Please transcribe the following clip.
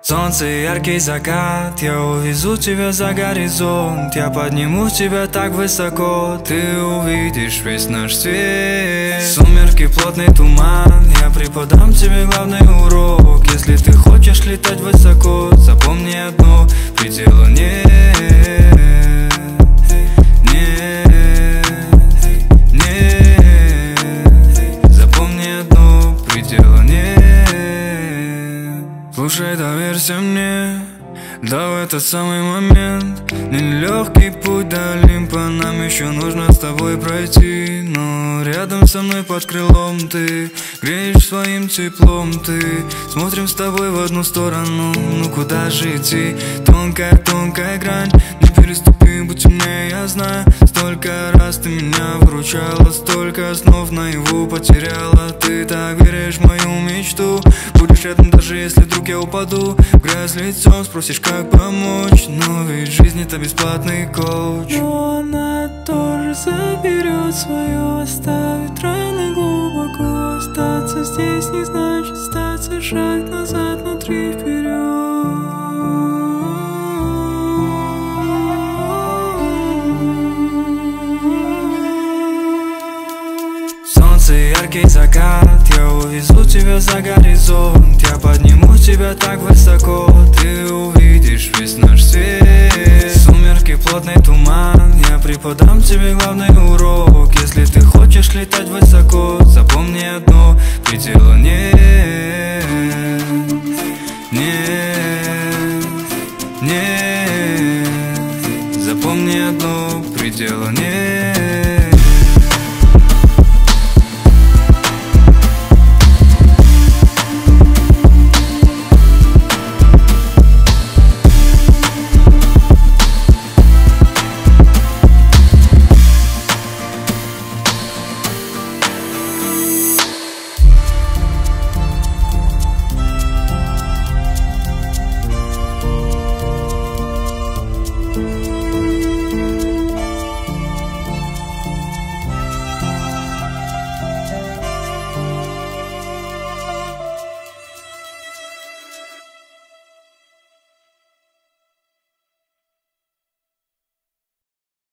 Солнце и яркий закат, я увезу тебя за горизонт. Я подниму тебя так высоко, ты увидишь весь наш свет. Сумерки, плотный туман, я преподам тебе главный урок. Если ты хочешь летать высоко, запомни одно: предела нет. Слушай, доверься мне, да в этот самый момент. Нелегкий путь до Олимпа нам еще нужно с тобой пройти. Но рядом со мной под крылом ты греешь своим теплом. Ты смотрим с тобой в одну сторону, ну куда же идти? Тонкая грань, не переступи, будь умнее, я знаю. Столько раз ты меня выручала, столько снов наяву потеряла. Ты так веришь в мою мечту, будешь рядом, даже если вдруг я упаду в грязь лицом, спросишь, как помочь. Но ведь жизнь — это бесплатный коуч. Но она тоже заберет свое, оставит раны глубоко. Остаться здесь не значит остаться, шаг назад, внутри вперед. Солнце и яркий закат, я увезу тебя за горизонт. Я подниму тебя так высоко, ты увидишь весь наш свет. Сумерки, плотный туман, я преподам тебе главный урок. Если ты хочешь летать высоко, запомни одно: предела нет. Нет, нет, запомни одно: предела нет.